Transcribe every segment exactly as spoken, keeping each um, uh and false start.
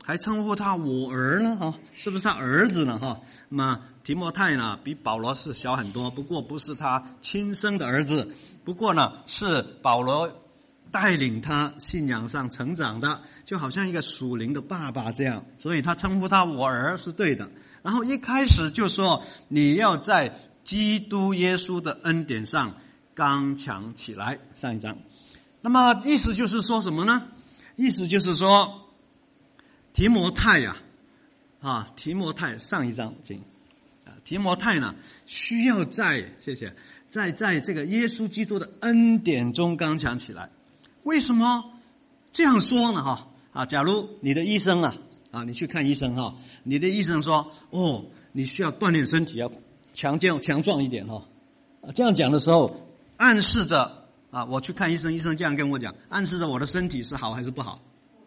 还称呼他我儿呢哈，是不是他儿子呢哈？那么提摩太呢比保罗是小很多，不过不是他亲生的儿子，不过呢是保罗带领他信仰上成长的，就好像一个属灵的爸爸这样，所以他称呼他我儿是对的。然后一开始就说你要在基督耶稣的恩典上刚强起来，上一章。那么意思就是说什么呢？意思就是说提摩太呀、啊，啊，提摩太上一章经，啊，提摩太呢需要在谢谢，在在这个耶稣基督的恩典中刚强起来。为什么这样说呢？哈啊，假如你的医生啊啊，你去看医生哈，你的医生说哦，你需要锻炼身体，要强健强壮一点哈。啊，这样讲的时候，暗示着啊，我去看医生，医生这样跟我讲，暗示着我的身体是好还是不好？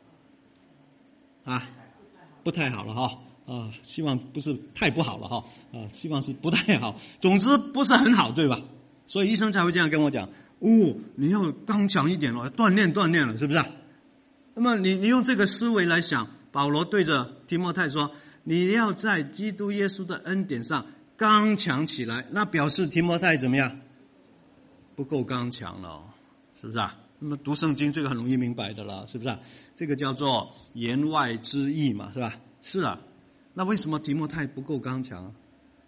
啊，不太好了哈啊，希望不是太不好了哈啊，希望是不太好，总之不是很好，对吧？所以医生才会这样跟我讲。哦，你要刚强一点了，锻炼锻炼了，是不是啊？那么你你用这个思维来想，保罗对着提摩太说，你要在基督耶稣的恩典上刚强起来，那表示提摩太怎么样？不够刚强了，是不是啊？那么读圣经这个很容易明白的了，是不是啊？这个叫做言外之意嘛，是吧？是啊。那为什么提摩太不够刚强啊？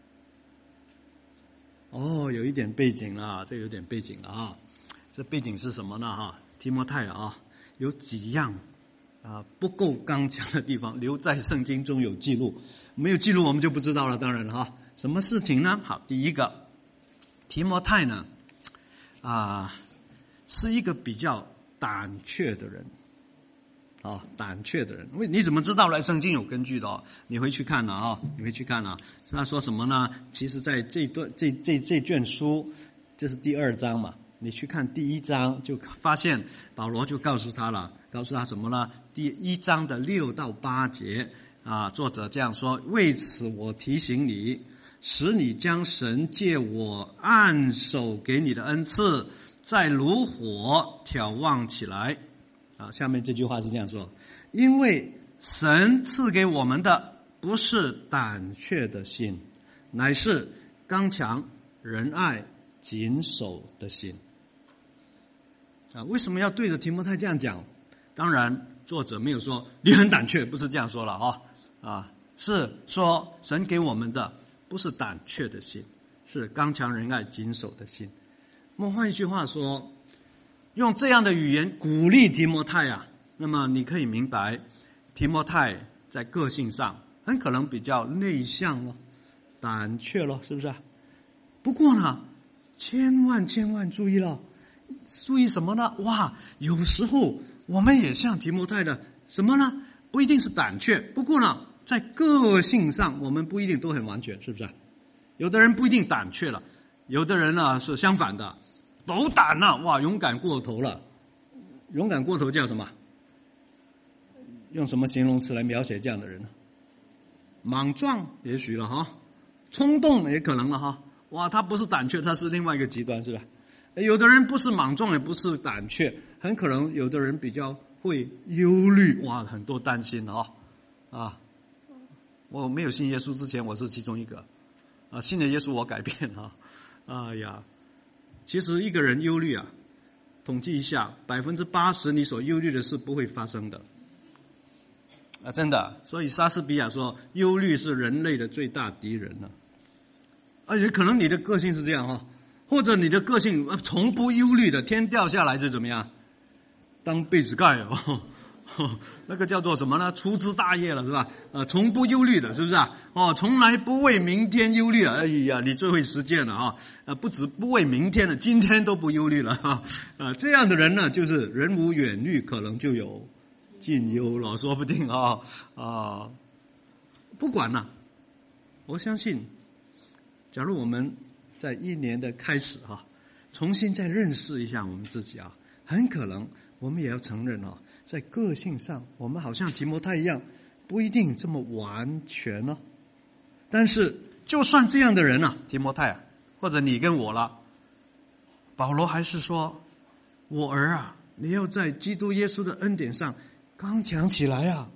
哦，有一点背景了，这有点背景了啊。这背景是什么呢？哈，提摩太啊，有几样啊不够刚强的地方，留在圣经中有记录，没有记录我们就不知道了。当然了哈，什么事情呢？好，第一个，提摩太呢，啊，是一个比较胆怯的人，啊，胆怯的人。为你怎么知道呢？圣经有根据的哦，你回去看了啊，你回去看了。他说什么呢？其实在这段这这这卷书，这是第二章嘛。你去看第一章，就发现保罗就告诉他了，告诉他什么呢？第一章的六到八节啊，作者这样说：为此我提醒你，使你将神借我按手给你的恩赐，再如火挑旺起来。啊，下面这句话是这样说：因为神赐给我们的不是胆怯的心，乃是刚强、仁爱、谨守的心。啊，为什么要对着提摩太这样讲？当然，作者没有说你很胆怯，不是这样说了哈。啊，是说神给我们的不是胆怯的心，是刚强、仁爱、谨守的心。那么换一句话说，用这样的语言鼓励提摩太啊，那么你可以明白，提摩太在个性上很可能比较内向咯，胆怯咯，是不是啊？不过呢，千万千万注意了。注意什么呢？哇，有时候我们也像提摩太的什么呢？不一定是胆怯，不过呢，在个性上我们不一定都很完全，是不是？有的人不一定胆怯了，有的人呢是相反的，斗胆了，哇，勇敢过头了。勇敢过头叫什么？用什么形容词来描写这样的人呢？莽撞也许了哈，冲动也可能了哈。哇，他不是胆怯，他是另外一个极端，是吧？有的人不是莽撞，也不是胆怯，很可能有的人比较会忧虑，哇，很多担心啊啊！我没有信耶稣之前，我是其中一个啊，信了耶稣我改变了。哎呀，其实一个人忧虑啊，统计一下，百分之八十你所忧虑的事不会发生的啊，真的。所以莎士比亚说，忧虑是人类的最大敌人了。而且可能你的个性是这样哈。或者你的个性从不忧虑的，天掉下来是怎么样？当被子盖哦，那个叫做什么呢？粗枝大叶了是吧？呃，从不忧虑的，是不是啊？哦，从来不为明天忧虑了。哎呀，你最会实践了啊！呃，不止不为明天了，今天都不忧虑了哈。呃，这样的人呢，就是人无远虑，可能就有近忧了，说不定啊啊！不管了，我相信，假如我们在一年的开始哈、啊，重新再认识一下我们自己啊，很可能我们也要承认啊，在个性上我们好像提摩太一样，不一定这么完全哦。但是就算这样的人啊，提摩太啊，或者你跟我了，保罗还是说，我儿啊，你要在基督耶稣的恩典上刚强起来啊，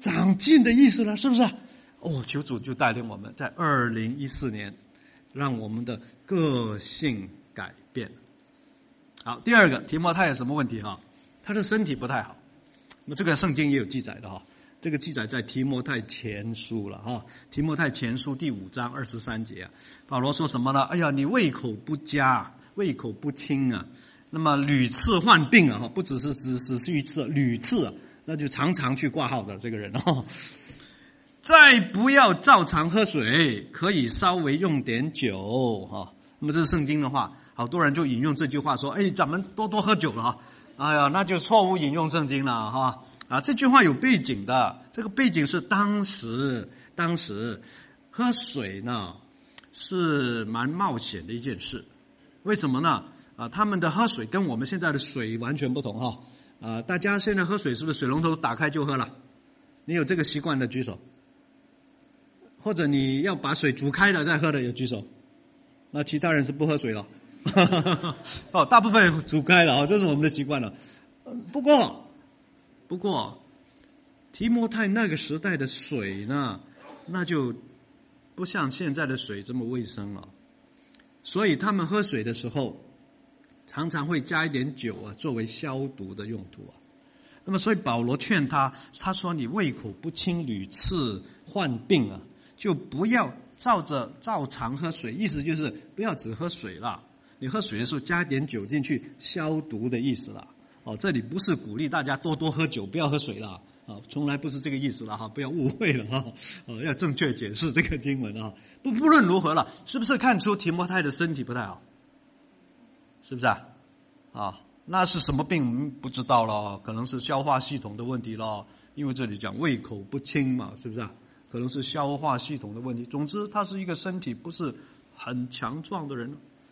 长进的意思了，是不是？哦，求主就带领我们在二零一四年，让我们的个性改变。好，第二个，提摩太有什么问题哈？他的身体不太好。那么这个圣经也有记载的哈，这个记载在提摩太前书了哈，提摩太前书第五章二十三节啊，保罗说什么呢？哎呀，你胃口不佳，胃口不清啊，那么屡次患病啊，不只是只只是一次，屡次啊，那就常常去挂号的这个人哦。再不要照常喝水，可以稍微用点酒哈。那么这是圣经的话，好多人就引用这句话说：“哎，咱们多多喝酒了哈。”哎呀，那就错误引用圣经了哈。啊，这句话有背景的，这个背景是当时当时喝水呢是蛮冒险的一件事。为什么呢？啊，他们的喝水跟我们现在的水完全不同哈。啊，大家现在喝水是不是水龙头打开就喝了？你有这个习惯的举手。或者你要把水煮开了再喝的有举手，那其他人是不喝水了。哦，大部分煮开了哦，这是我们的习惯了。不过，不过，提摩太那个时代的水呢，那就不像现在的水这么卫生了，所以他们喝水的时候，常常会加一点酒啊，作为消毒的用途啊。那么，所以保罗劝他，他说你胃口不清，屡次患病啊。就不要照着照常喝水，意思就是不要只喝水啦。你喝水的时候加点酒进去，消毒的意思啦。哦，这里不是鼓励大家多多喝酒，不要喝水啦。啊，从来不是这个意思了哈，不要误会了哈。哦，要正确解释这个经文啊。不不论如何了，是不是看出提摩太的身体不太好？是不是啊？啊，那是什么病不知道了，可能是消化系统的问题了，因为这里讲胃口不清嘛，是不是啊？可能是消化系统的问题。总之，他是一个身体不是很强壮的人。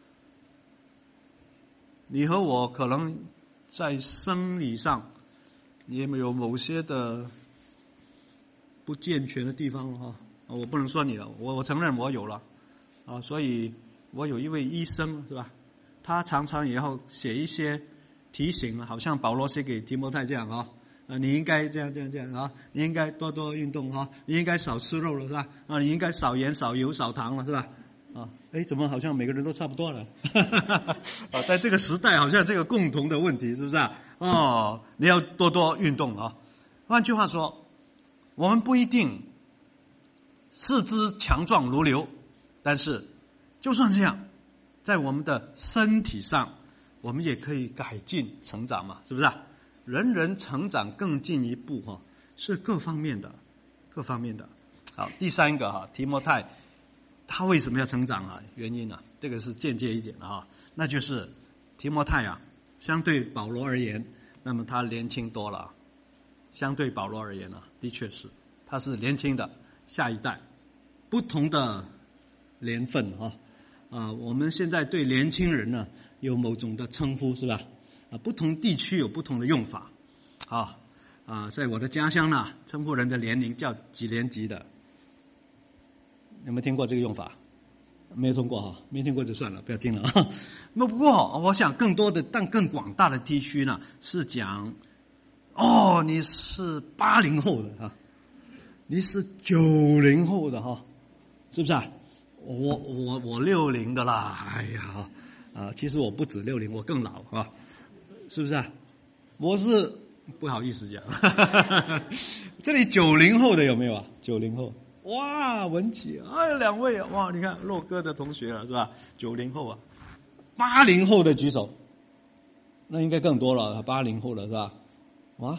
你和我可能在生理上也有某些的不健全的地方了哈。我不能说你了，我我承认我有了啊，所以我有一位医生是吧？他常常也要写一些提醒，好像保罗写给提摩太这样啊。啊，你应该这样这样这样啊！你应该多多运动哈，你应该少吃肉了是吧？啊，你应该少盐少油少糖了是吧？啊，哎，怎么好像每个人都差不多了？啊，在这个时代好像这个共同的问题是不是啊？哦，你要多多运动啊！换句话说，我们不一定四肢强壮如牛，但是就算这样，在我们的身体上，我们也可以改进成长嘛，是不是啊？人人成长更进一步哈，是各方面的，各方面的。好，第三个哈，提摩太他为什么要成长啊？原因啊，这个是间接一点的哈，那就是提摩太啊，相对保罗而言，那么他年轻多了。相对保罗而言啊，的确是他是年轻的下一代，不同的年份哈啊，我们现在对年轻人呢有某种的称呼是吧？啊，不同地区有不同的用法，啊啊，在我的家乡呢，称呼人的年龄叫几年级的，有没有听过这个用法？没有听过哈，没听过就算了，不要听了啊。那不过，我想更多的，但更广大的地区呢，是讲，哦，你是八零后的哈，你是九零后的哈，是不是啊？我我我六零的啦，哎呀，啊，其实我不止六零，我更老啊。是不是啊？我是不好意思讲，这里九零后的有没有啊？九零后，哇，文琪，哎，两位啊，哇，你看洛哥的同学了是吧？九零后啊，八零后的举手，那应该更多了，八零后的是吧？哇，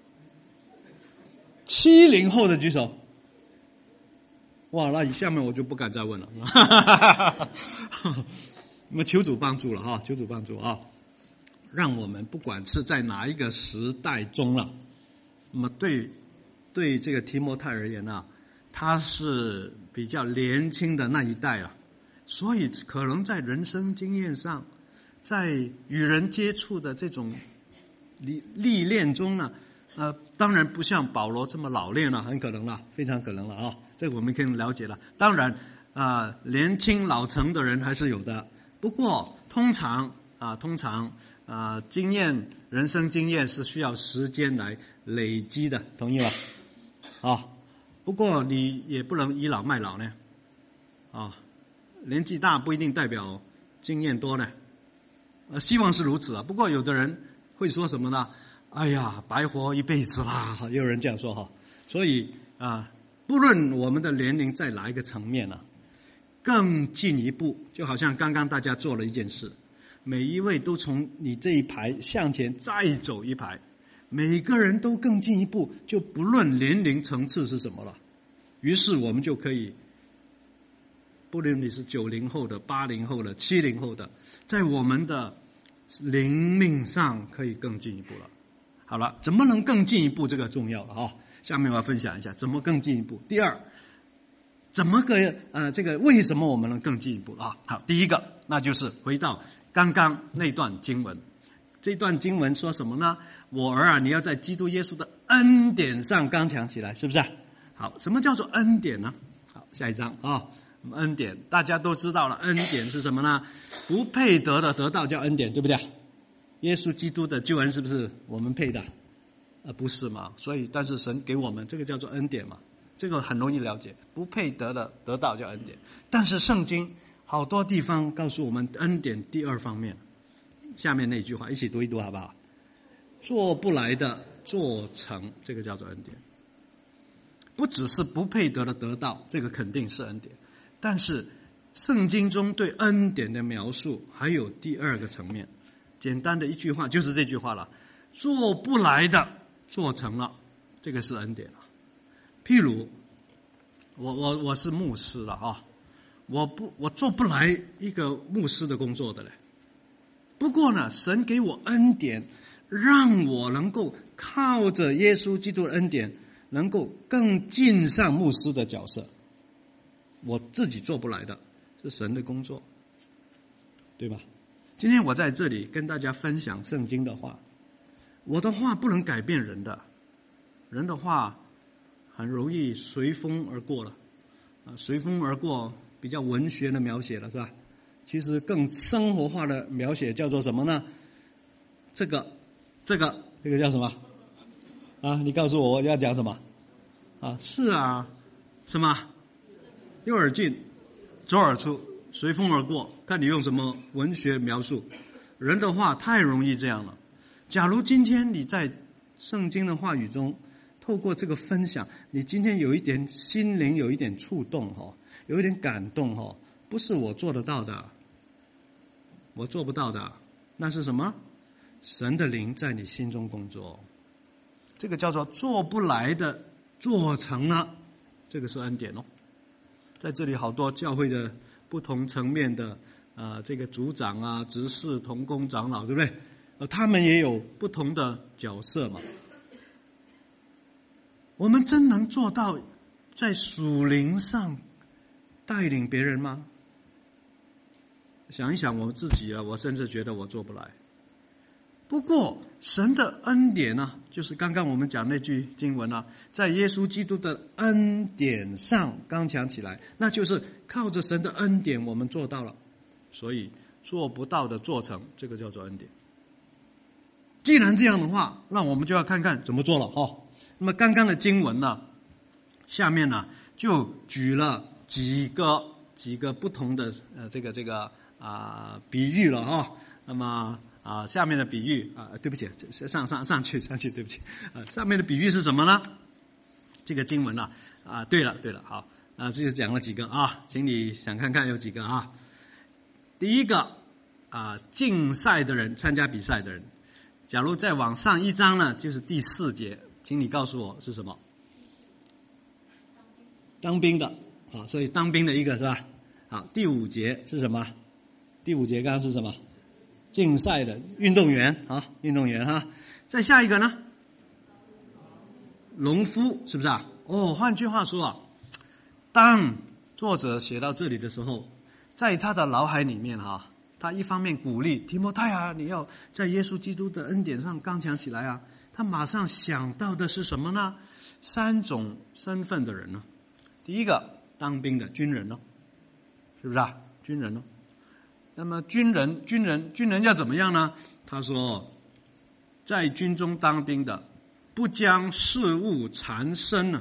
七零后的举手，哇，那下面我就不敢再问了，那么求主帮助了哈，求主帮助啊！让我们不管是在哪一个时代中了，那么对对这个提摩太而言啊，他是比较年轻的那一代了，所以可能在人生经验上，在与人接触的这种历历练中呢，呃，当然不像保罗这么老练了，很可能了，非常可能了啊，这个我们可以了解了。当然啊、呃，年轻老成的人还是有的，不过通常啊，通常。啊，经验，人生经验是需要时间来累积的，同意吗？ 啊。不过你也不能倚老卖老呢，啊，年纪大不一定代表经验多呢，呃，希望是如此啊。不过有的人会说什么呢？哎呀，白活一辈子啦，也有人这样说哈。所以啊，不论我们的年龄在哪一个层面啊，更进一步，就好像刚刚大家做了一件事，每一位都从你这一排向前再走一排，每个人都更进一步，就不论年龄层次是什么了。于是我们就可以，不论你是九零后的、八零后的、七零后的，在我们的灵命上可以更进一步了。好了，怎么能更进一步？这个重要了哈。下面我要分享一下怎么更进一步。第二，怎么个呃这个为什么我们能更进一步啊？好，第一个那就是回到刚刚那段经文。这段经文说什么呢？我儿啊，你要在基督耶稣的恩典上刚强起来，是不是？好，什么叫做恩典呢？好，下一章啊，恩典大家都知道了，恩典是什么呢？不配得的得到叫恩典，对不对？耶稣基督的救恩是不是我们配的？呃，不是嘛？所以，但是神给我们这个叫做恩典嘛，这个很容易了解。不配得的得到叫恩典，但是圣经好多地方告诉我们恩典第二方面。下面那句话一起读一读好不好？做不来的做成，这个叫做恩典。不只是不配得的得到，这个肯定是恩典，但是圣经中对恩典的描述还有第二个层面。简单的一句话就是这句话了，做不来的做成了，这个是恩典了。譬如我我我是牧师了啊，我不我做不来一个牧师的工作的嘞。不过呢，神给我恩典，让我能够靠着耶稣基督的恩典，能够更尽上牧师的角色。我自己做不来的，是神的工作，对吧？今天我在这里跟大家分享圣经的话，我的话不能改变人的，人的话很容易随风而过了，啊，随风而过比较文学的描写了，是吧？其实更生活化的描写叫做什么呢？这个，这个，这个叫什么？啊，你告诉我我要讲什么？啊，是啊，什么？右耳进，左耳出，随风而过。看你用什么文学描述。人的话太容易这样了。假如今天你在圣经的话语中，透过这个分享，你今天有一点心灵有一点触动哈，有一点感动哈，不是我做得到的。我做不到的，那是什么？神的灵在你心中工作，这个叫做做不来的做成了，这个是恩典哦。在这里好多教会的不同层面的啊、呃，这个组长啊、执事、同工、长老，对不对？呃，他们也有不同的角色嘛。我们真能做到在属灵上带领别人吗？想一想我自己啊，我甚至觉得我做不来。不过神的恩典呢、啊，就是刚刚我们讲那句经文啊，在耶稣基督的恩典上刚强起来，那就是靠着神的恩典我们做到了，所以做不到的做成，这个叫做恩典。既然这样的话，那我们就要看看怎么做了哦。那么刚刚的经文呢，下面呢就举了几个几个不同的呃这个这个啊、呃、比喻了哈、哦。那么啊下面的比喻啊、呃、对不起，上上上去上去对不起啊、呃、上面的比喻是什么呢？这个经文呢啊、呃、对了对了好啊，这就讲了几个啊，请你想看看有几个啊。第一个啊，竞赛的人，参加比赛的人，假如再往上一章呢，就是第四节，请你告诉我是什么？当兵的，好，所以当兵的一个是吧？好，第五节是什么？第五节刚刚是什么？竞赛的运动员啊，运动员哈。再下一个呢？农夫是不是啊？哦，换句话说啊，当作者写到这里的时候，在他的脑海里面哈、啊，他一方面鼓励提摩太啊，你要在耶稣基督的恩典上刚强起来啊。他马上想到的是什么呢？三种身份的人呢。第一个，当兵的军人咯，是不是啊？军人咯。那么军人，军人，军人要怎么样呢？他说，在军中当兵的，不将事物缠身呢，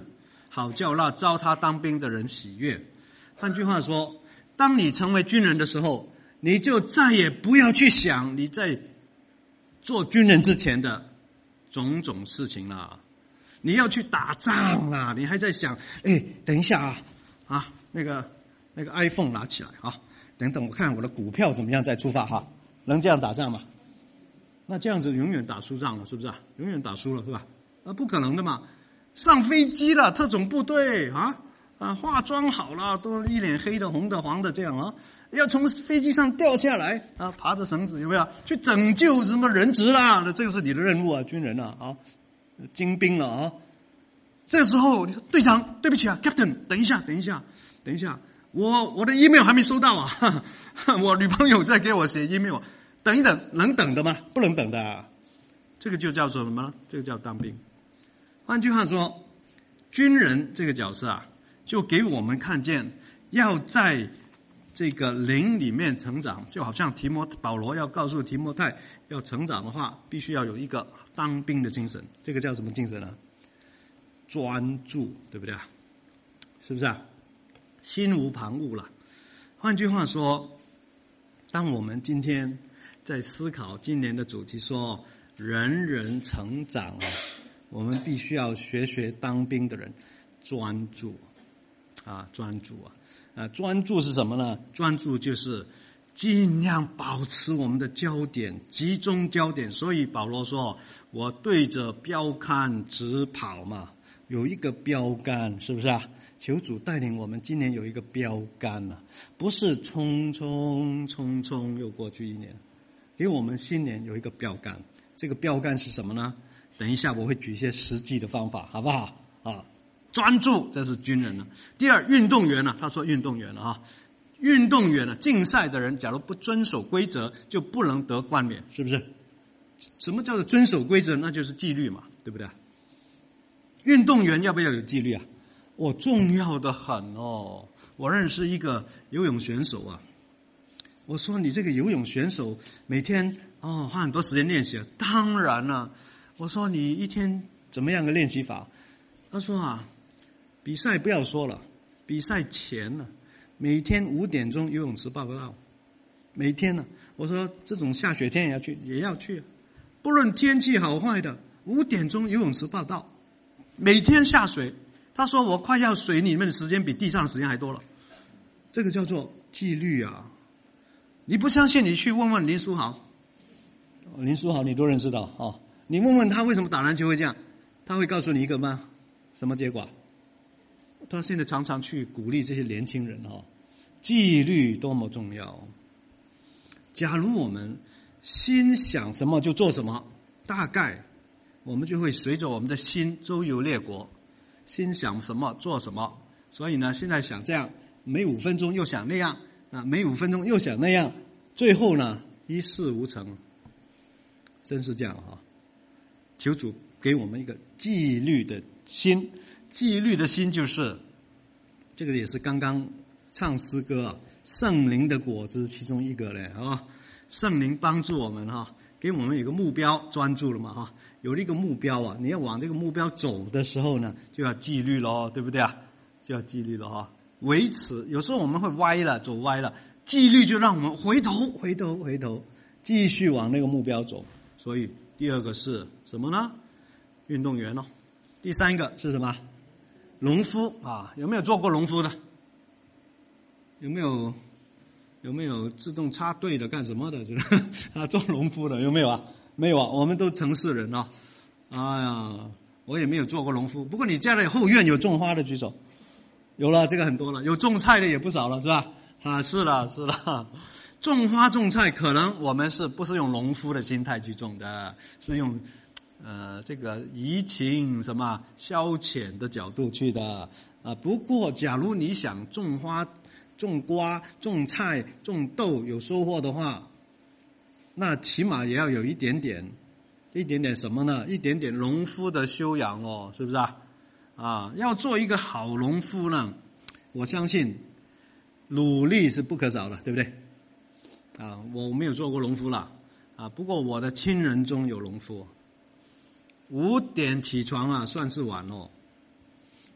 好叫那招他当兵的人喜悦。换句话说，当你成为军人的时候，你就再也不要去想你在做军人之前的种种事情了。你要去打仗啦，你还在想，哎，等一下啊，啊，那个那个 iPhone 拿起来啊，等等我看我的股票怎么样再出发哈，能这样打仗吗？那这样子永远打输仗了，是不是啊？永远打输了，是吧？啊，不可能的嘛！上飞机了，特种部队啊啊，化妆好了，都一脸黑的、红的、黄的这样啊，要从飞机上掉下来啊，爬着绳子有没有？去拯救什么人质啦？这个是你的任务啊，军人啊啊，精兵了啊！这时候你说队长，对不起啊 ，Captain， 等一下，等一下，等一下，我我的 email 还没收到啊，呵呵我女朋友在给我写 email。等一等，能等的吗？不能等的、啊，这个就叫做什么呢？这个叫当兵。换句话说，军人这个角色啊，就给我们看见，要在这个灵里面成长，就好像提摩保罗要告诉提摩太，要成长的话，必须要有一个当兵的精神。这个叫什么精神呢？专注，对不对啊？是不是啊？心无旁骛了。换句话说，当我们今天在思考今年的主题说人人成长啊，我们必须要学学当兵的人专注啊，专注啊，啊，专注是什么呢？专注就是尽量保持我们的焦点，集中焦点。所以保罗说，我对着标杆直跑嘛，有一个标杆，是不是啊？求主带领我们今年有一个标杆啊，不是匆匆匆匆又过去一年。给我们新年有一个标杆，这个标杆是什么呢？等一下我会举一些实际的方法，好不好？啊，专注，这是军人了。第二，运动员呢？他说运动员了哈，运动员呢，竞赛的人假如不遵守规则，就不能得冠冕，是不是？什么叫做遵守规则？那就是纪律嘛，对不对？运动员要不要有纪律啊？哦，重要的很哦。我认识一个游泳选手啊。我说你这个游泳选手每天哦花很多时间练习，当然了。我说你一天怎么样的练习法？他说啊，比赛不要说了，比赛前呢，每天五点钟游泳池报到，每天呢。我说这种下雪天也要去，也要去，不论天气好坏的，五点钟游泳池报到，每天下水。他说我快要水里面的时间比地上的时间还多了，这个叫做纪律啊。你不相信，你去问问林书豪。林书豪你都认识到哦，你问问他为什么打篮球会这样，他会告诉你一个吗？什么结果？他现在常常去鼓励这些年轻人哦，纪律多么重要。假如我们心想什么就做什么，大概我们就会随着我们的心周游列国，心想什么做什么。所以呢，现在想这样，每五分钟又想那样。啊，每五分钟又想那样，最后呢一事无成，真是这样哈、啊！求主给我们一个纪律的心，纪律的心就是这个，也是刚刚唱诗歌啊，圣灵的果子其中一个嘞啊，圣灵帮助我们哈、啊，给我们有个目标，专注了嘛哈、啊，有了一个目标啊，你要往这个目标走的时候呢，就要纪律咯，对不对啊？就要纪律了哈、啊。维持，有时候我们会歪了，走歪了，纪律就让我们回头回头回头继续往那个目标走。所以第二个是什么呢？运动员哦。第三个是什么？农夫啊，有没有做过农夫的？有没有有没有自动插队的干什么的啊，做农夫的有没有啊？没有啊，我们都城市人啊。哎呀，我也没有做过农夫。不过你家的后院有种花的举手。有了，这个很多了，有种菜的也不少了，是吧？啊，是了，是了，种花种菜，可能我们是不是用农夫的心态去种的，是用呃这个怡情什么消遣的角度去的啊。不过，假如你想种花、种瓜、种菜、种豆有收获的话，那起码也要有一点点，一点点什么呢？一点点农夫的修养哦，是不是啊？啊，要做一个好农夫呢，我相信努力是不可少的，对不对？啊，我没有做过农夫啦，啊，不过我的亲人中有农夫，五点起床啊，算是晚哦。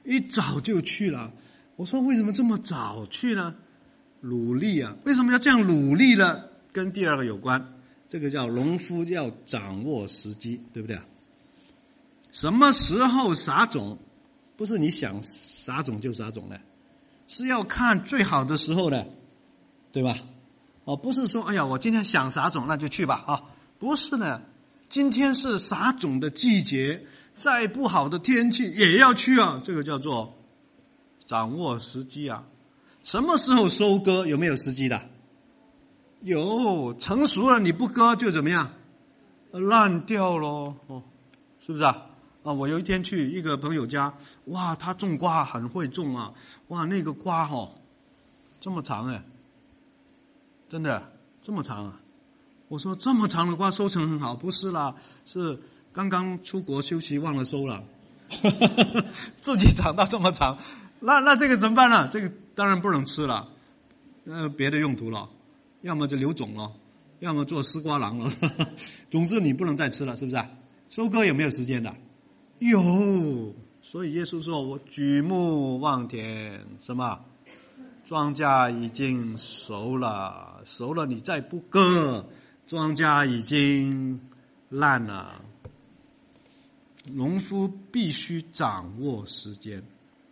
一早就去了。我说为什么这么早去呢？努力啊！为什么要这样努力呢？跟第二个有关，这个叫农夫要掌握时机，对不对啊？什么时候撒种，不是你想撒种就撒种的，是要看最好的时候的，对吧？哦，不是说哎呀我今天想撒种那就去吧啊，不是的，今天是撒种的季节，再不好的天气也要去啊，这个叫做掌握时机啊。什么时候收割？有没有时机的？有，成熟了你不割就怎么样？烂掉咯，哦，是不是啊？啊，我有一天去一个朋友家，哇，他种瓜很会种啊，哇，那个瓜哦，这么长哎，真的这么长啊！我说这么长的瓜收成很好，不是啦，是刚刚出国休息忘了收了，自己长到这么长，那那这个怎么办呢？这个当然不能吃了，呃，别的用途了，要么就留种了，要么做丝瓜郎了，总之你不能再吃了，是不是啊？收割有没有时间的？有，所以耶稣说我举目望田，什么？庄稼已经熟了，熟了你再不割，庄稼已经烂了。农夫必须掌握时间，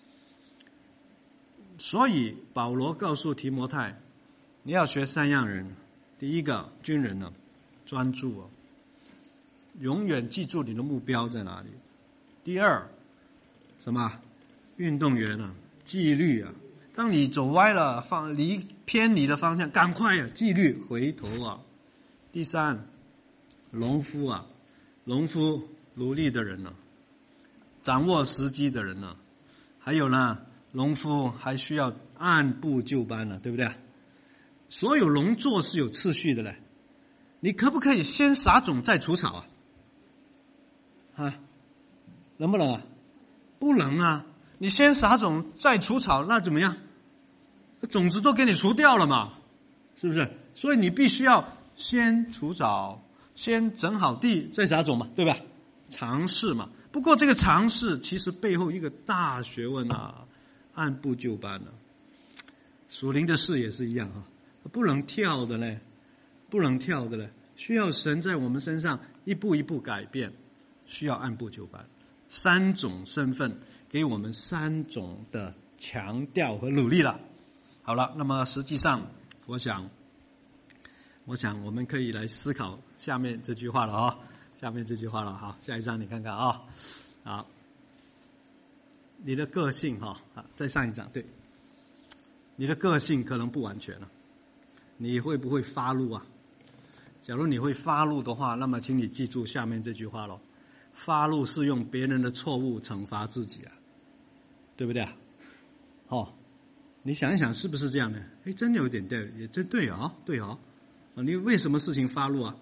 所以保罗告诉提摩太，你要学三样人。第一个，军人呢，专注啊，永远记住你的目标在哪里。第二，什么？运动员啊，纪律啊。当你走歪了，放离偏离的方向，赶快啊，纪律回头啊。第三，农夫啊，农夫努力的人呢、啊，掌握时机的人呢、啊，还有呢，农夫还需要按部就班呢、啊，对不对？所有农作是有次序的嘞。你可不可以先撒种再除草啊？啊，能不能啊？不能啊！你先撒种再除草，那怎么样？种子都给你除掉了嘛，是不是？所以你必须要先除草，先整好地，再撒种嘛，对吧？尝试嘛。不过这个尝试其实背后一个大学问啊，按部就班啊。属灵的事也是一样啊，不能跳的嘞，不能跳的嘞，需要神在我们身上一步一步改变，需要按部就班。三种身份给我们三种的强调和努力了。好了，那么实际上我想我想我们可以来思考下面这句话了啊，下面这句话了哈，下一章你看看啊，好，你的个性哈，啊，再上一章，对，你的个性可能不完全了，你会不会发怒啊？假如你会发怒的话，那么请你记住下面这句话咯，发怒是用别人的错误惩罚自己啊，对不对啊？哦，你想一想是不是这样的？哎，真有点对，也真对啊，对啊，你为什么事情发怒啊？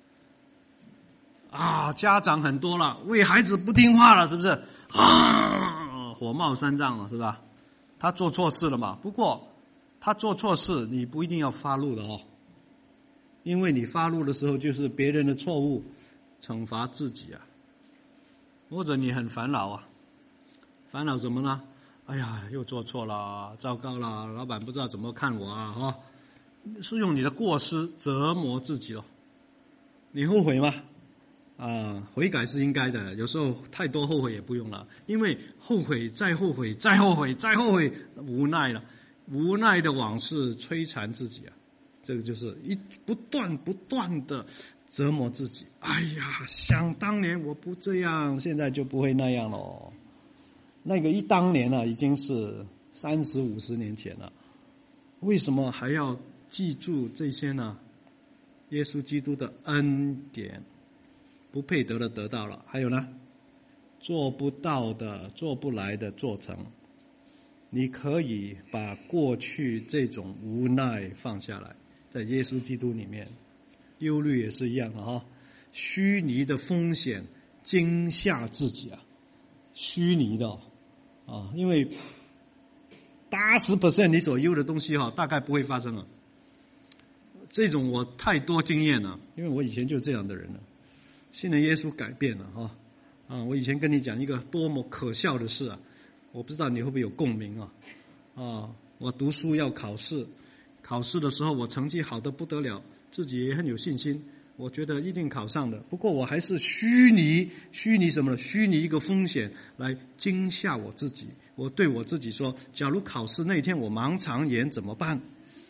啊，家长很多了，为孩子不听话了，是不是？啊，火冒三丈了，是吧？他做错事了嘛？不过他做错事，你不一定要发怒的哦，因为你发怒的时候就是别人的错误惩罚自己啊，或者你很烦恼啊，烦恼什么呢？哎呀，又做错了，糟糕了，老板不知道怎么看我啊，哈，是用你的过失折磨自己了。你后悔吗？啊，悔改是应该的，有时候太多后悔也不用了，因为后悔再后悔再后悔再后悔，无奈了，无奈的往事摧残自己啊，这个就是一不断不断的折磨自己。哎呀，想当年我不这样，现在就不会那样了。那个一当年啊，已经是三十五十年前了，为什么还要记住这些呢？耶稣基督的恩典，不配得的得到了，还有呢，做不到的、做不来的做成。你可以把过去这种无奈放下来，在耶稣基督里面，忧虑也是一样的哈。虚拟的风险惊吓自己啊，虚拟的啊，因为八十 percent 你所忧的东西哈，大概不会发生了。这种我太多经验了，因为我以前就这样的人了。信了耶稣改变了哈啊！我以前跟你讲一个多么可笑的事啊！ 我不知道你会不会有共鸣啊？啊，我读书要考试，考试的时候我成绩好的不得了，自己也很有信心，我觉得一定考上的。不过我还是虚拟，虚拟什么呢？虚拟一个风险来惊吓我自己。我对我自己说，假如考试那天我盲肠炎怎么办？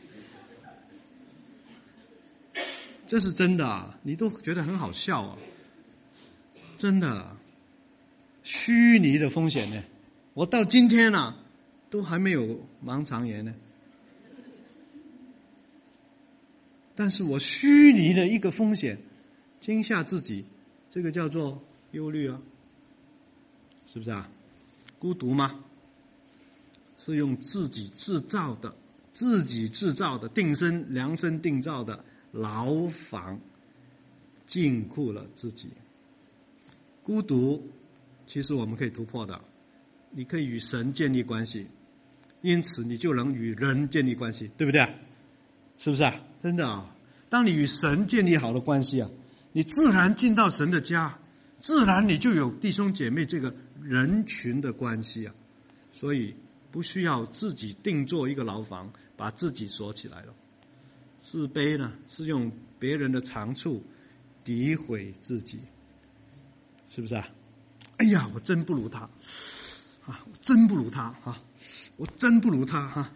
这是真的啊，你都觉得很好笑啊，真的，虚拟的风险呢，我到今天啊，都还没有盲肠炎呢。但是我虚拟的一个风险，惊吓自己，这个叫做忧虑啊，是不是啊？孤独吗？是用自己制造的，自己制造的，定身量身定造的牢房，禁锢了自己。孤独，其实我们可以突破的，你可以与神建立关系，因此你就能与人建立关系，对不对？是不是啊？真的啊！当你与神建立好的关系啊，你自然进到神的家，自然你就有弟兄姐妹这个人群的关系啊。所以不需要自己定做一个牢房，把自己锁起来了。自卑呢，是用别人的长处诋毁自己，是不是啊？哎呀，我真不如他啊！我真不如他啊！我真不如他啊！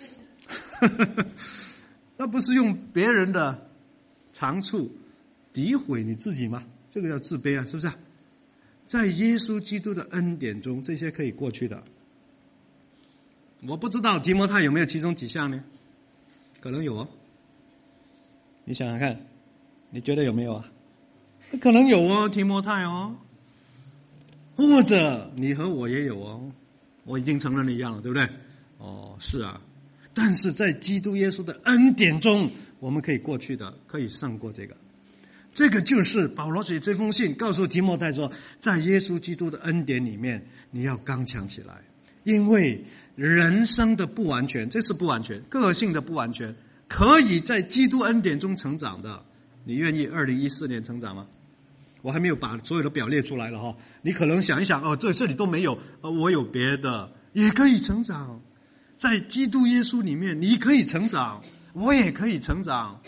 那不是用别人的长处诋毁你自己吗？这个叫自卑啊，是不是啊？在耶稣基督的恩典中，这些可以过去的。我不知道提摩太有没有其中几项呢？可能有哦。你想想看，你觉得有没有啊？可能有哦，提摩太哦。或者你和我也有哦，我已经承认了一样了，对不对？哦，是啊。但是在基督耶稣的恩典中，我们可以过去的，可以胜过这个。这个就是保罗写这封信告诉提摩太说，在耶稣基督的恩典里面，你要刚强起来。因为人生的不完全，这是不完全，个性的不完全，可以在基督恩典中成长的。你愿意二零一四年成长吗？我还没有把所有的表列出来了哈，你可能想一想哦，这这里都没有，呃，我有别的也可以成长。在基督耶稣里面，你可以成长，我也可以成长。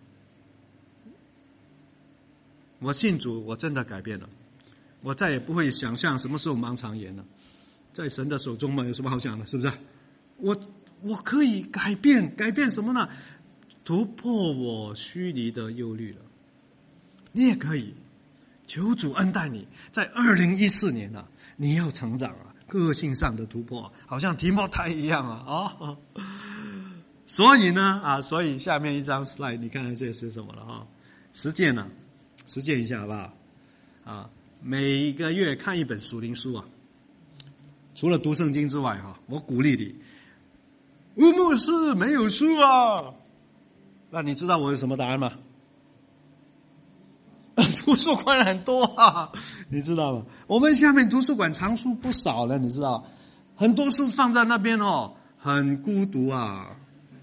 我信主，我真的改变了，我再也不会想象什么时候盲肠炎了。在神的手中嘛，有什么好想的？是不是？我我可以改变，改变什么呢？突破我虚拟的忧虑了。你也可以，求主恩待你，在二零一四年啊，你要成长啊，个性上的突破，好像提摩太一样啊啊、哦！所以呢啊，所以下面一张 slide， 你看看这是什么了啊？实践呢、啊，实践一下好不好？啊，每个月看一本属灵书啊。除了读圣经之外哈，我鼓励你，吴牧师没有书啊，那你知道我有什么答案吗？图书馆很多啊，你知道吗？我们下面图书馆藏书不少了，你知道，很多书放在那边哦，很孤独啊，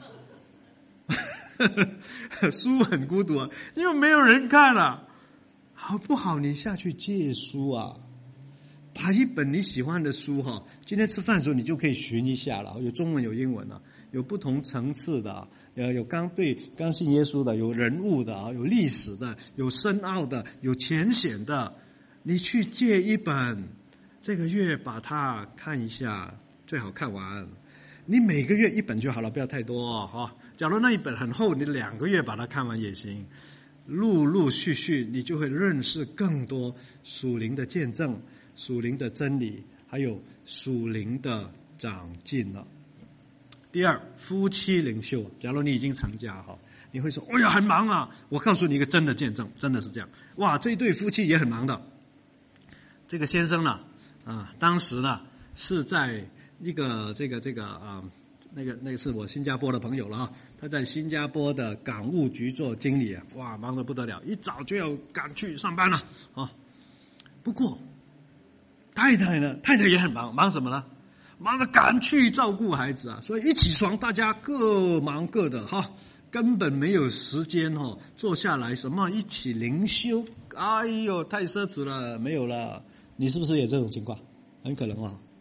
书很孤独啊，因为没有人看啊，好不好？你下去借书啊。把一本你喜欢的书哈，今天吃饭的时候你就可以寻一下了，有中文有英文啊，有不同层次的，呃，有刚对刚信耶稣的，有人物的啊，有历史的，有深奥的，有浅显的。你去借一本，这个月把它看一下，最好看完。你每个月一本就好了，不要太多哈。假如那一本很厚，你两个月把它看完也行。陆陆续续，你就会认识更多属灵的见证。属灵的真理，还有属灵的长进了。第二，夫妻领袖，假如你已经成家哈，你会说：“哎呀，很忙啊！”我告诉你一个真的见证，真的是这样。哇，这对夫妻也很忙的。这个先生呢，啊，当时呢是在一个这个这个啊，那个那个是我新加坡的朋友了啊，他在新加坡的港务局做经理啊，哇，忙得不得了，一早就要赶去上班了啊。不过太太呢？太太也很忙，忙什么呢？忙着赶去照顾孩子啊！所以一起床，大家各忙各的哈，根本没有时间哈，坐下来什么一起灵修。哎呦，太奢侈了，没有了。你是不是也这种情况？很可能啊。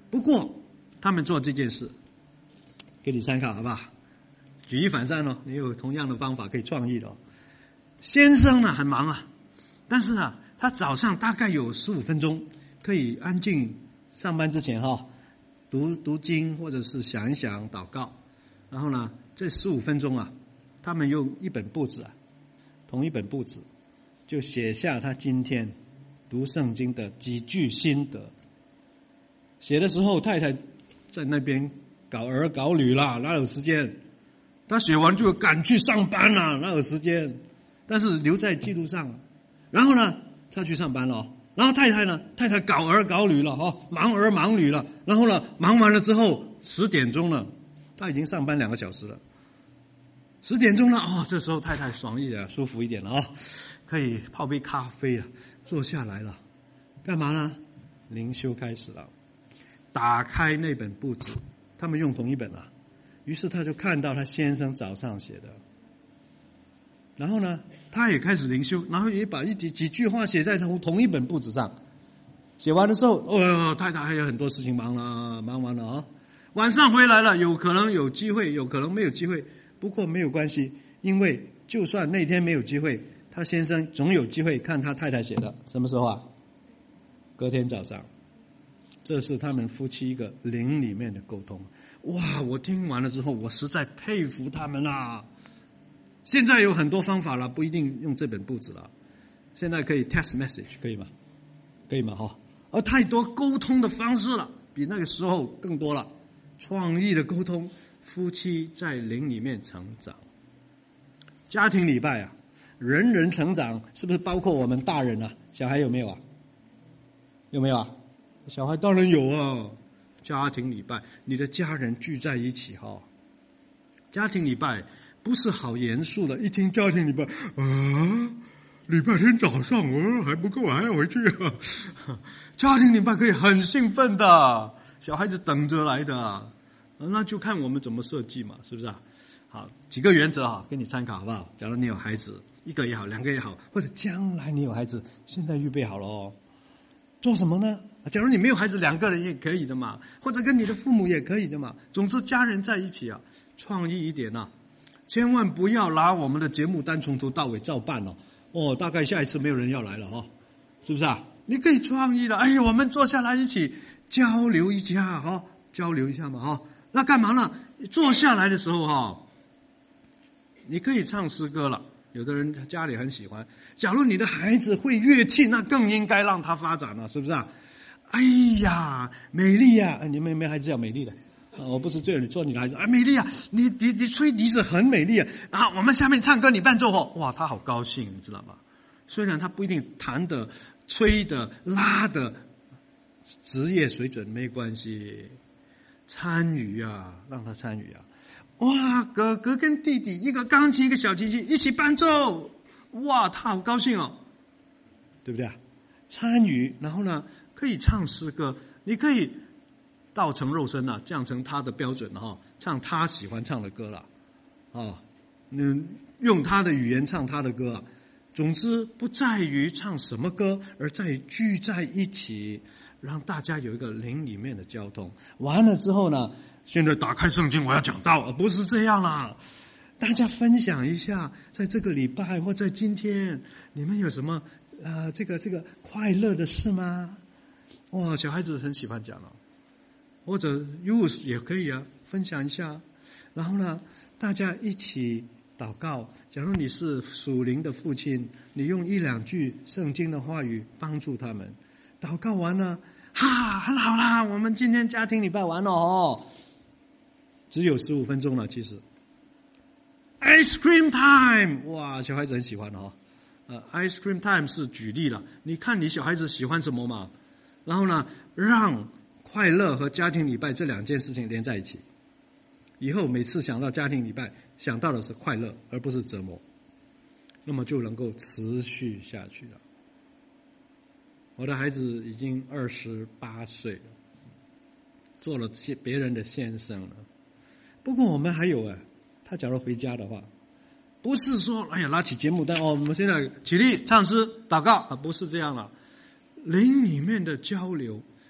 不过他们做这件事，给你参考好不好？举一反三哦，你有同样的方法可以创意的哦。先生呢很忙啊，但是啊，他早上大概有十五分钟可以安静上班之前哈、哦，读读经或者是想一想祷告，然后呢，这十五分钟啊，他们用一本簿子啊，同一本簿子就写下他今天读圣经的几句心得。写的时候，太太在那边搞儿搞女啦，哪有时间？他写完就赶去上班啦，哪有时间？但是留在记录上。然后呢，他去上班了、哦。然后太太呢，太太搞儿搞女了哦，忙儿忙女了。然后呢，忙完了之后十点钟了，他已经上班两个小时了。十点钟了哦，这时候太太爽一点，舒服一点了哦，可以泡杯咖啡啊，坐下来了。干嘛呢？灵修开始了。打开那本簿子，他们用同一本啊，于是他就看到他先生早上写的，然后呢，他也开始灵修，然后也把一几几句话写在同同一本簿子上。写完的时候，哦，太太还有很多事情忙了，忙完了啊、哦，晚上回来了，有可能有机会，有可能没有机会，不过没有关系，因为就算那天没有机会，他先生总有机会看他太太写的。什么时候啊？隔天早上。这是他们夫妻一个灵里面的沟通。哇，我听完了之后，我实在佩服他们啦。现在有很多方法了，不一定用这本簿子了。现在可以 text message， 可以吗？可以吗？哈，而太多沟通的方式了，比那个时候更多了。创意的沟通，夫妻在灵里面成长。家庭礼拜啊，人人成长，是不是包括我们大人啊？小孩有没有啊？有没有啊？小孩当然有啊。家庭礼拜，你的家人聚在一起哈、哦。家庭礼拜不是好严肃的，一听家庭礼拜啊，礼拜天早上哦还不够，还要回去啊。家庭礼拜可以很兴奋的，小孩子等着来的，那就看我们怎么设计嘛，是不是啊？好，几个原则哈，给你参考好不好？假如你有孩子，一个也好，两个也好，或者将来你有孩子，现在预备好了哦。做什么呢？假如你没有孩子，两个人也可以的嘛，或者跟你的父母也可以的嘛。总之，家人在一起啊，创意一点啊，千万不要拿我们的节目单从头到尾照办哦。哦，大概下一次没有人要来了哦，是不是啊？你可以创意的，哎呀，我们坐下来一起交流一下哈、哦，交流一下嘛哈、哦。那干嘛呢？坐下来的时候哈、哦，你可以唱诗歌了。有的人家里很喜欢，假如你的孩子会乐器，那更应该让他发展了，是不是啊？哎呀，美丽呀、啊！你们有没有孩子叫美丽的？啊，我不是对你做你的孩子啊，美丽啊！你你你吹笛子很美丽啊！啊，我们下面唱歌你伴奏哦，哇，他好高兴，你知道吗？虽然他不一定弹的、吹的、拉的，职业水准没关系，参与啊，让他参与啊！哇，哥哥跟弟弟一个钢琴一个小提琴一起伴奏，哇，他好高兴哦，对不对啊？参与，然后呢，可以唱诗歌，你可以道成肉身啊，降成他的标准哈、哦，唱他喜欢唱的歌了，啊，嗯，用他的语言唱他的歌啊。总之，不在于唱什么歌，而在于聚在一起，让大家有一个灵里面的交通。完了之后呢？现在打开圣经，我要讲道，不是这样啦。大家分享一下，在这个礼拜或在今天，你们有什么呃这个这个快乐的事吗？哇，小孩子很喜欢讲哦，或者 youth 也可以啊，分享一下。然后呢，大家一起祷告。假如你是属灵的父亲，你用一两句圣经的话语帮助他们。祷告完了，哈，很好啦，我们今天家庭礼拜完了哦。只有十五分钟了，其实。Ice cream time， 哇，小孩子很喜欢哦。呃 ，ice cream time 是举例了，你看你小孩子喜欢什么嘛？然后呢，让快乐和家庭礼拜这两件事情连在一起。以后每次想到家庭礼拜，想到的是快乐，而不是折磨，那么就能够持续下去了。我的孩子已经二十八岁了，做了别人的先生了。不过我们还有啊，他假如回家的话，不是说哎呀拿起节目单哦，我们现在起立唱诗祷告啊，不是这样了。灵里面的交流，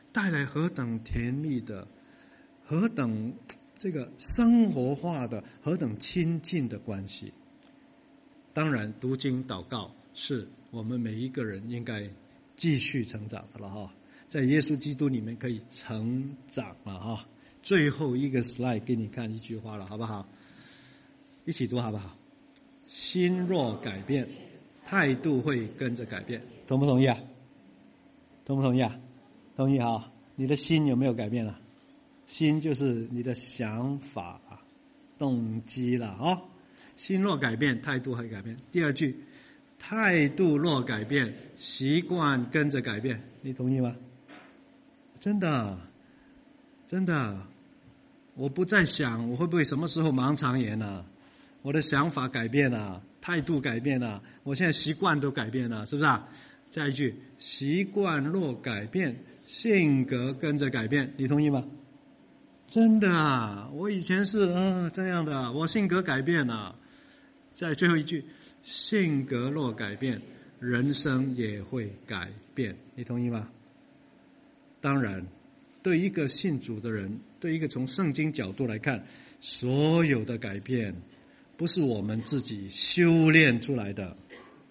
带来何等甜蜜的，何等这个生活化的，何等亲近的关系。当然读经祷告是我们每一个人应该继续成长的了哈，在耶稣基督里面可以成长了哈。最后一个 slide 给你看一句话了，好不好？一起读好不好？心若改变，态度会跟着改变。同不同意啊？同不同意啊？同意哈。你的心有没有改变了？心就是你的想法、动机了啊。心若改变，态度会改变。第二句，态度若改变，习惯跟着改变。你同意吗？真的，真的，我不再想我会不会什么时候盲肠炎啊，我的想法改变了，态度改变了，我现在习惯都改变了，是不是啊？下一句，习惯若改变，性格跟着改变。你同意吗？真的啊，我以前是嗯、呃、这样的，我性格改变了。再最后一句，性格若改变，人生也会改变。你同意吗？当然，对一个信主的人，对一个从圣经角度来看，所有的改变不是我们自己修炼出来的，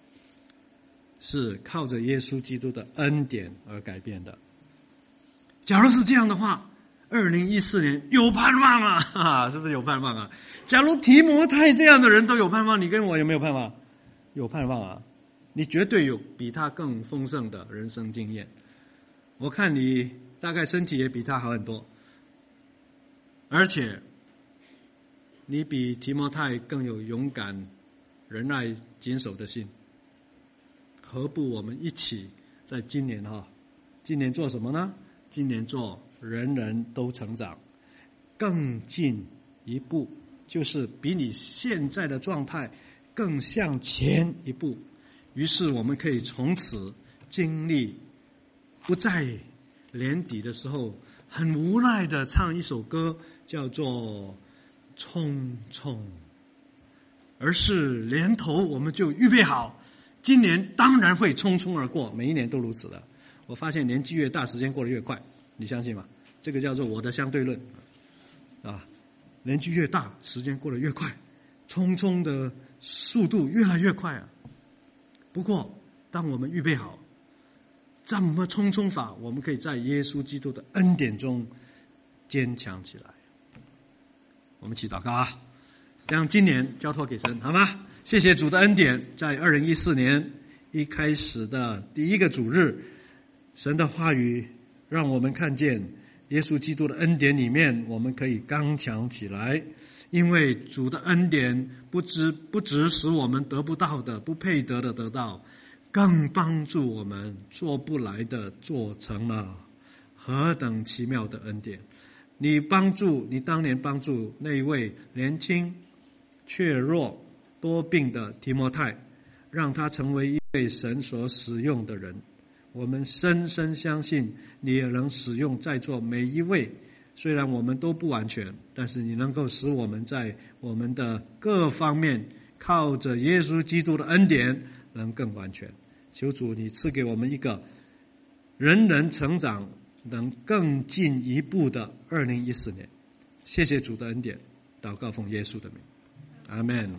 是靠着耶稣基督的恩典而改变的。假如是这样的话，二零一四年有盼望啊，哈哈，是不是有盼望啊？假如提摩太这样的人都有盼望，你跟我有没有盼望？有盼望啊！你绝对有比他更丰盛的人生经验。我看你大概身体也比他好很多，而且你比提摩太更有勇敢、仁爱、谨守的心。何不我们一起在今年哈？今年做什么呢？今年做人人都成长，更进一步，就是比你现在的状态更向前一步。于是我们可以从此经历不在年底的时候很无奈的唱一首歌，叫做匆匆，而是年头我们就预备好，今年当然会匆匆而过，每一年都如此的。我发现年纪越大，时间过得越快，你相信吗？这个叫做我的相对论啊，年纪越大，时间过得越快，匆匆的速度越来越快啊。不过，当我们预备好，怎么匆匆法，我们可以在耶稣基督的恩典中坚强起来。我们一起祷告啊，让今年交托给神，好吗？谢谢主的恩典，在二零一四年一开始的第一个主日，神的话语让我们看见耶稣基督的恩典里面，我们可以刚强起来。因为主的恩典不只不只使我们得不到的、不配得的得到，更帮助我们做不来的做成了。何等奇妙的恩典！你帮助你当年帮助那一位年轻、怯弱、多病的提摩太，让他成为一位神所使用的人。我们深深相信你也能使用在座每一位，虽然我们都不完全，但是你能够使我们在我们的各方面靠着耶稣基督的恩典能更完全。求主你赐给我们一个人人成长能更进一步的二零一四年。谢谢主的恩典，祷告奉耶稣的名，阿们。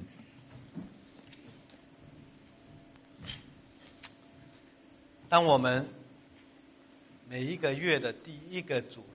当我们每一个月的第一个主